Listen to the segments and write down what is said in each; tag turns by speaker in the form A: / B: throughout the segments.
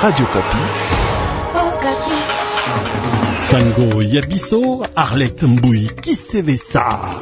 A: Radio Kapi.
B: Sango Yabiso, Arlette Mboui, Kisevesa.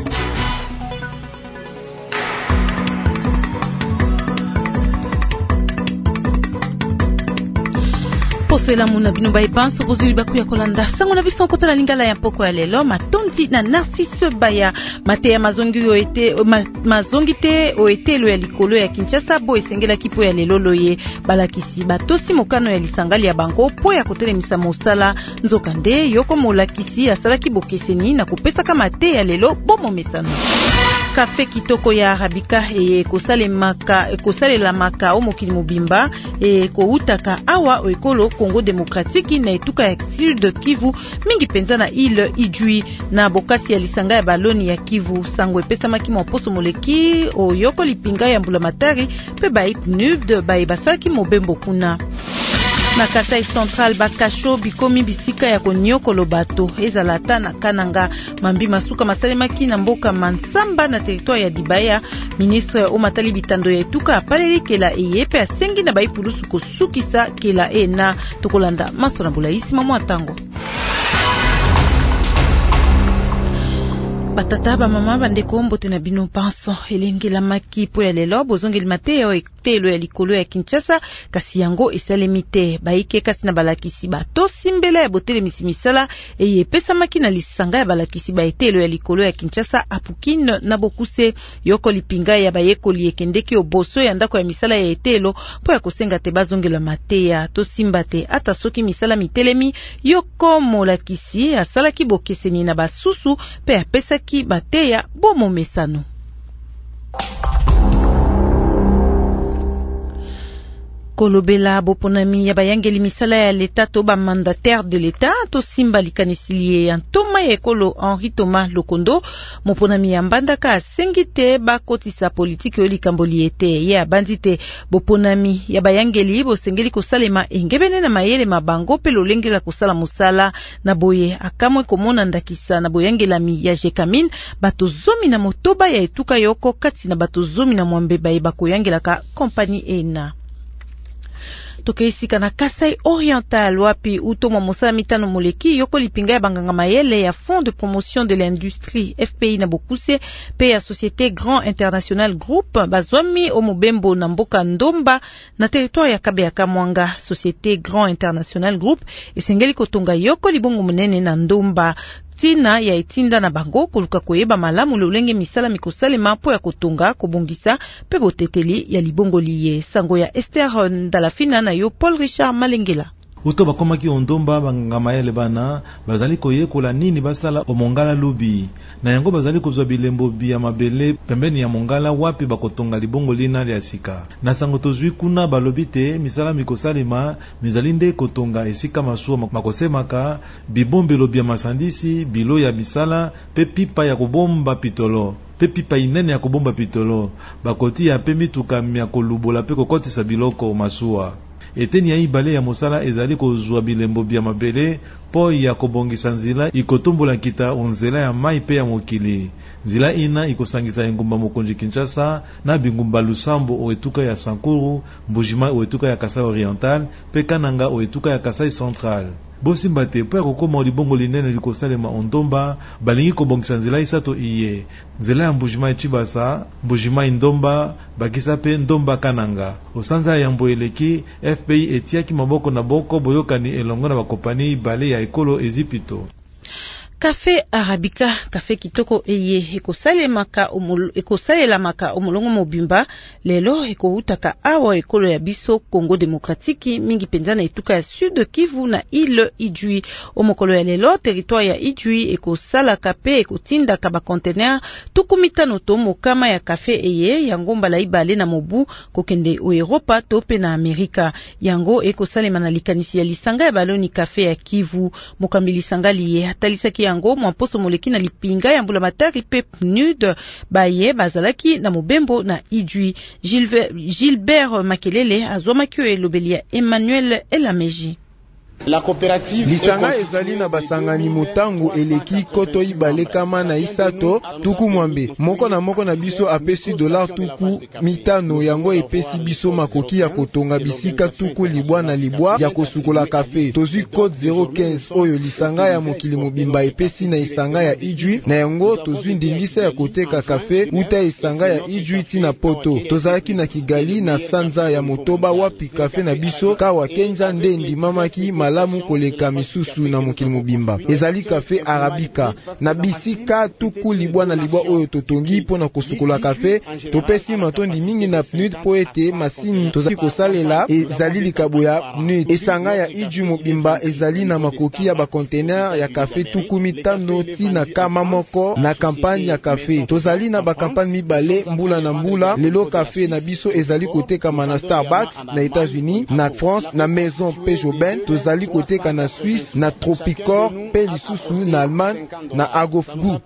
C: Posoela muna bino baibanso bozuli baku ya kolanda sango na biso kota na lingala ya mpoko ya lelo matondi na Narcisse Baya mate ya mazongi te oetelo ya likolo ya Kinshasa bo esengela kipo ya lelo loye balakisi batosi mokano ya lisangali ya bango po ya kotelemisa mosala nzoka nde yoko molakisi asalaki bokeseni na kopesa kama te ya lelo bomo mesano Kafe kitoko ya Arabika kosalemaka o mokili mobimba koutaka awa o ekolo Congo Démocratique na etuka ya Sud Kivu mingi penza na ile Ijui na bokasi ya lisanga ya baloni ya Kivu sango epesamaki moposo moleki o yoko lipinga ya mbulamatari pe PNUD basalaki mobembo kuna na Kasai Central bakasho bikomi bisika ya konyokolo bato ezalata na Kananga mambi masuka masalemaki na mboka Mansamba na territoire ya Dibaya ministre omatali bitando ya etuka apaleli kela eyepe asengi na baipulusu kosukisa kela na tokolanda masona bulaisi mamo atango batata ba mama bandeko mbote na bino panso elengela maki po ya lelo bozongeli mateo etelo ya likolo ya Kinshasa kasi yango esalemite baike kasi na balakisi bato simbela ya botele misimisala eyepesa maki na lisanga ya balakisi ba etelo ya likolo ya Kinshasa apukine na bokuse yoko lipinga ya bayekoli ekendeki oboso ya ndako ya misala ya etelo po ya kosenga te bazongela mateya to simbate ata soki misala mitelemi yoko molakisi asalaki bokeseni na basusu pe apesa ki bateya bomo mesano kolobela boponami ya bayangeli misala ya leta to ba mandataire de leta to simba likanisili ya ntoma ya ekolo Henri Thomas Lokondo moponami ya mbandaka asengi te bakotisa politiki yo likamboli ete ye abandi te boponami ya bayangeli bosengeli kosalema engebene na mayele mabango pe lolengela kosala mosala na boye akamwe komona ndakisa na boyangelami ya Jekamin bato zomi na motoba ya etuka yoko kati na bato zomi na mwambeba ye bakoyangelaka kompani ena tokeisika na Kasai Oriental wapi utomwa mosala mitano moleki yoko lipinga ya banganga mayele ya Fonds de Promotion de l'Industrie FPI na bokuse pe ya Société Grand International Group bazwami o mobembo na mboka Ndomba na territoire ya Kabe ya Kamwanga. Société Grand International Group esengeli kotonga yoko libongo munene na Ndomba tina ya etinda na bango koluka koyeba malamu lolenge misala mikosalema po ya kotonga kobongisa pe boteteli ya libongo liye sango ya Esther Ndalafina na yo Paul Richard Malengela
D: uto bakomaki ondomba bangamayele bana bazali koyekola nini basala omongala lubi na yango bazali kozwa bilembo bia mabele pembeni ya mongala wapi bakotonga libongo lina ya sika na sango tozwi kuna balobi te misala mikosalema mizali nde kotonga esika masuwa makosemaka bibombelo bia masandisi bilo ya bisala pe pipa ya kobomba pitolo pe pipa inene ya kobomba pitolo bakoti ya pe mituka ya kolubola pe kokotisa biloko masuwa eteni ya ibale ya mosala ezali kozwa bilembo bia mabele po ya kobongisa nzila ikotombola kita onzela ya mai pe ya mokili nzila ina ikosangisa engumba mokonzi Kinshasa na bingumba Lusambo oetuka ya Sankuru Mbujima oetuka ya Kasai Oriental pe Kananga oetuka ya Kasai Central bosimba te po ya kokoma libongo linene likosalema ondomba balingi kobongisa nzela isato iye nzela ya Mbujima Chibasa Mbujima Ndomba bakisa pe Ndomba Kananga osanza ya mbo eleki FPI etiaki maboko na boko boyokani elongo na bakopani bale ya ekolo ezipito
C: Kafe Arabika, kafe kitoko eye ekosalemaka omulongo mobimba lelo ekoutaka awa ekolo ya biso Congo Démocratique mingi penza na etuka ya Sud Kivu na ile Ijui omokolo ya lelo territoire ya Ijui ekosalaka pe ekotindaka ba conteneur tukumitano to mokama ya kafe eye yango mbala ibale na mobu kokende o Europa to pe na Amerika yango ekosalema na likanisi ya lisanga ya baloni kafe ya Kivu mokambili sangali ye hatalisaki yango mwaposo moleki na lipinga ya mbulamatari pe PNUD baye bazalaki na mobembo na Ijui. Gilbert Makelele azwamaki elobeli ya Emmanuel Elameji.
A: Lisanga ezali na basangani motango eleki koto ibale kama na isato tuku mwambe. Moko na biso apesi $5 tuku mitano yango epesi biso makoki ya kotonga bisika tuku libwa na libwa ya kosukola kafe. Tozwi code 015 oyo lisanga ya mokili mobimba epesi na isanga ya Ijwi na yango tozwi ndingisa ya koteka kafe uta isanga ya Ijwi tina poto. Tozalaki na Kigali na sanza ya Motoba wapi kafe na biso kawa kenja nde ndimamaki malamu koleka misusu na mokili mobimba. Ezali kafe Arabika na bisika tuku libwa na libwa oyo totongi pona kosukola kafe. Topesi matondi mingi na PNUD po ete masini tozali kosalela ezali likabo ya PNUD. Esanga ya Ijwi mobimba ezali na makoki ya bakontener ya kafe tuku mitano tina kama moko na kampani ya kafe. Tozali na bakampani mibale mbula na mbula. Lelo kafe na biso ezali kotekama na Starbucks na Etats-Unis, na France na Maison Pejoben. Tozali koteka na Suisse na Tropicor pe lisusu na Allemagne na Agofgu.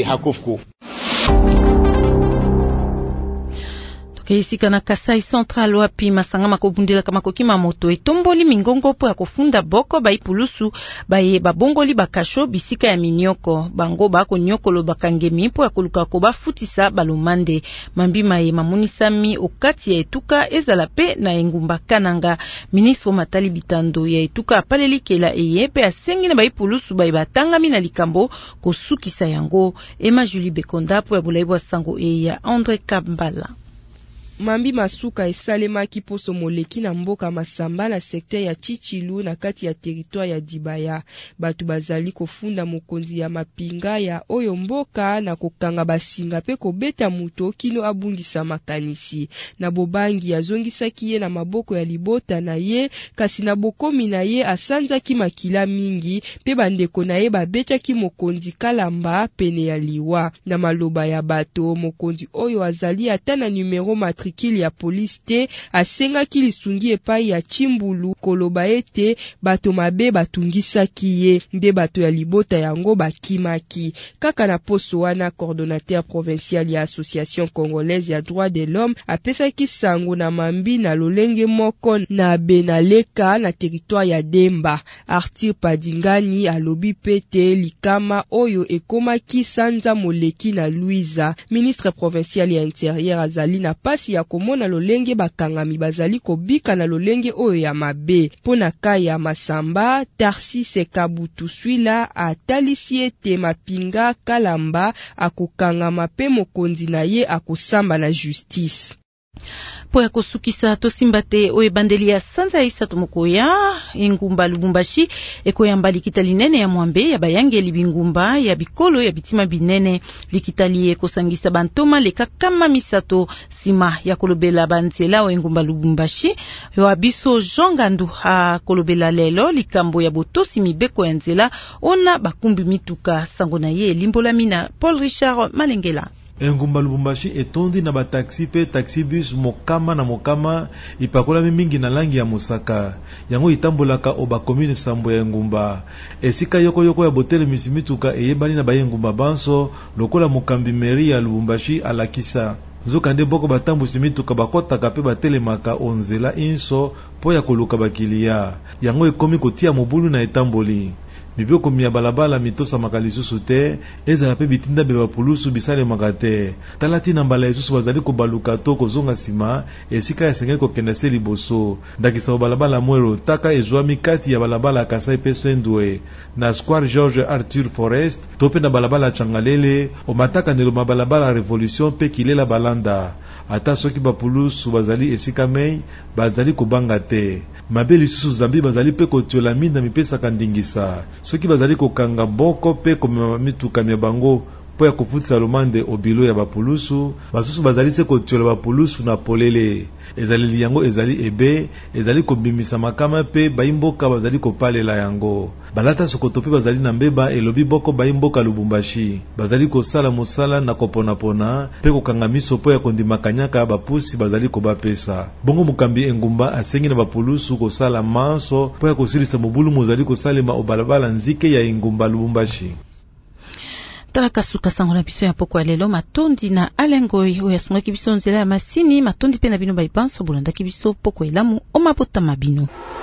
C: Isika na Kasai Central wapi masanga makobundela kama kokima moto etomboli mingongo po ya kofunda boko baipulusu baye babongoli bakasho bisika ya minyoko bango bako nyokolo bakangemi po ya koluka ko bafutisa balumande mambima ye mamunisami okati ya etuka ezala pe na engumba kananga. Ministre Matali Bitando ya etuka apalelikela eyepe asengi na baipulusu baye batangami na likambo kosukisa yango. Emma Julie Bekonda po ya bulaibwa sango ya Andre Kambala.
E: Mambi masuka esalemaki poso moleki na mboka Masamba na sekter ya Chichilu na kati ya territoire ya Dibaya. Batu bazali kofunda mokonzi ya mapinga ya oyo mboka na kokanga basinga pe kobeta muto kino abungisa makanisi. Na bobangi azongisaki ye na maboko ya libota na ye kasi na bokomi na ye asanzaki makila mingi pe bandeko na ye babetaki mokonzi Kalamba pene ya liwa. Na maloba ya bato mokonzi oyo azali ata na numero matrikili ya police te asengaki lisungi epai ya Chimbulu koloba ete bato mabe batungisaki ye nde bato ya libota yango bakimaki. Kaka na poso wana coordonnateur provincial ya Association Congolaise ya Droits de l'Homme apesaki sango na mambi na lolenge moko na Benaleka na territoire ya Demba. Arthur Padingani alobi pete likama oyo ekomaki sanza moleki na Louisa. Ministre provincial ya Intérieur azali na pasi ya komona lolenge bakangami bazali kobika na lolenge oyo ya mabe. Pona kaya Masamba, Tarsise Kabutu Swila atalisi ete mapinga Kalamba akokangama pe mokonzi na ye akosamba na justice.
C: Po ya kosukisa tosimbate oye bandeli ya sanza ya isa tomokoya engumba Lubumbashi ekoyamba likitali nene ya mwambe ya bayangeli bingumba ya bikolo ya bitima binene likitali ekosangisa bantoma leka kama misato sima ya kolobela banzela o engumba Lubumbashi wa biso jongandu ha kolobela lelo likambo ya botosi mibeko ya nzela ona bakumbi mituka sango na ye limbola mina Paul Richard Malengela.
D: Engumba Lubumbashi etondi na bataxi pe taxi bus mokama na mokama ipakolami mingi na langi ya mosaka yango itambolaka oba commune sambo ya engumba esika yoko ya botele misimituka eyebani na bayengumba banso lokola mokambi meri ya Lubumbashi alakisa nzokande boko batambusi mituka bakotaka pe batelemaka onzela inso po ya koluka bakilia yango ekomi kotia mobulu na etamboli. Biboko miya balabala mitosa makalisusu te ezala pe bitinda beba pulusu bisale makate talati na mbala isusu bazali kobaluka to kozonga sima esika ya sengeli kokenda se liboso ndakisa balabala mwero taka ezwami kati ya balabala Kasai pe Sendwe na Square George Arthur Forest to pe na balabala Changalele o mataka ndelo balabala Revolution pe Kilela Balanda ata soki bapulusu bazali esika mei bazali kobanga te mabeli susu zambi bazali pe kotiola minda mipesa kandingisa soki bazali kokanga boko pe komema mituka mya bango po ya kofutisa lomande obilo ya bapulusu basusu bazali se kotiola bapulusu na polele ezali yango ezali ebe ezali kobimisa makama pe baimboka bazali kopalela yango balata sokoto pe bazali na mbeba elobi boko baimboka Lubumbashi bazali kosala mosala na kopona pe kokanga miso po ya kondimakanyaka bapusi bazali kobapesa bongo mukambi engumba asengi na bapulusu kosala manso po ya kosilisa mobulu mozali kosalema obalabala nzike ya engumba Lubumbashi.
C: Talaka suka sango na biso ya poko ya lelo matondi na alengoi oya sungaki biso nzela ya masini matondi pe na bino baipanso bolandaki biso poko elamu omabota mabino.